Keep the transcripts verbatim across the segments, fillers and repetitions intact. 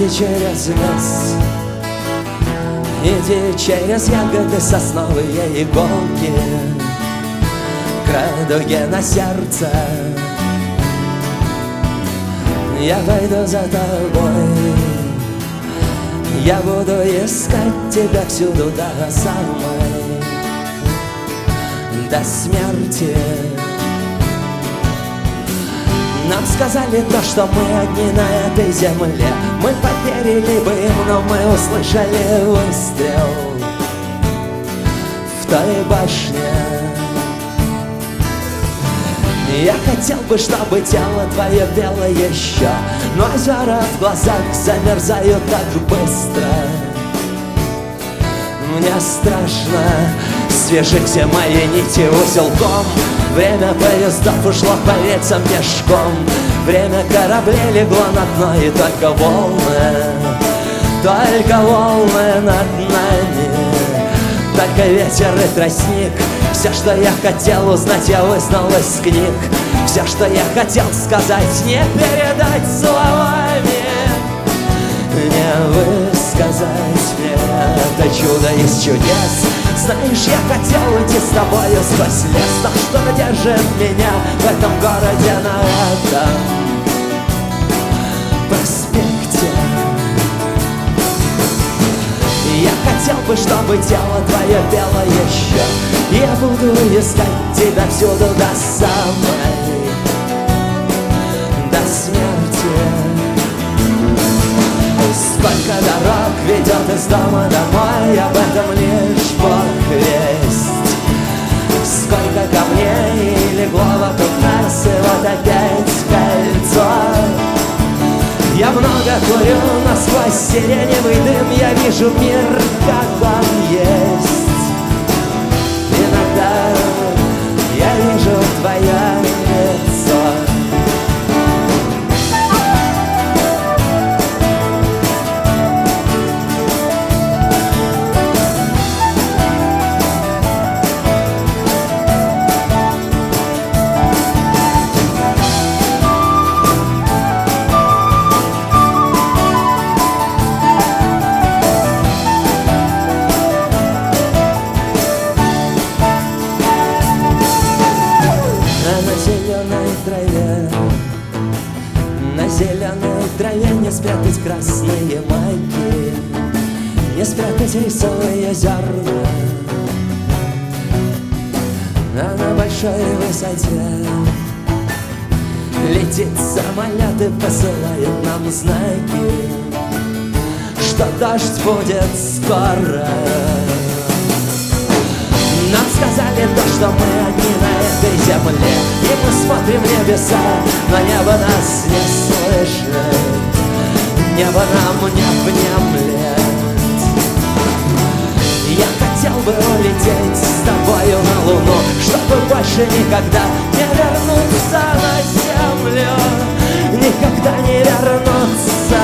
Иди через лес, иди через ягоды, сосновые иголки, к радуге на сердце. Я пойду за тобой, я буду искать тебя всюду до самой, до смерти. Нам сказали то, что мы одни на этой земле. Мы поверили бы им, но мы услышали выстрел в той башне. Я хотел бы, чтобы тело твое пело еще, но озера в глазах замерзают так быстро. Мне страшно, свежи все мои нити узелком. Время поездов ушло по рельсам пешком. Время кораблей легло на дно, и только волны, только волны над нами, только ветер и тростник. Все, что я хотел узнать, я вызнал из книг. Все, что я хотел сказать, не передать словами, не высказать мне это чудо из чудес. Знаешь, я хотел уйти с тобою сквозь лес, но что держит меня в этом городе, на этом проспекте? Я хотел бы, чтобы тело твое пело еще. Я буду искать тебя всюду до самой, до смерти. Сколько дорог ведет из дома домой, об этом лишь Бог весть. Сколько камней легло вокруг нас, и вот опять кольцо. Я много курю, но сквозь сиреневый дым я вижу мир, как он есть. Иногда я вижу твое лицо. На зеленой траве не спрятать красные майки, не спрятать рисовые зерна. А на большой высоте летит самолет и посылает нам знаки, что дождь будет скоро. Нам сказали то, что мы одни на этой земле, и мы смотрим в небеса, но небо нас не слышит, небо нам не внемлет. Я хотел бы улететь с тобою на луну, чтобы больше никогда не вернуться на землю, никогда не вернуться.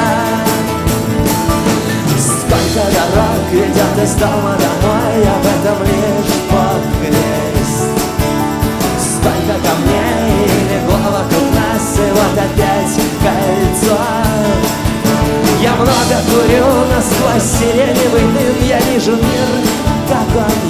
Сколько дорог ведет из дома домой, об этом лишь Бог весть. Сколько камней легло вокруг нас, и вот опять кольцо. Я много курю, но сквозь сиреневый дым я вижу мир, как он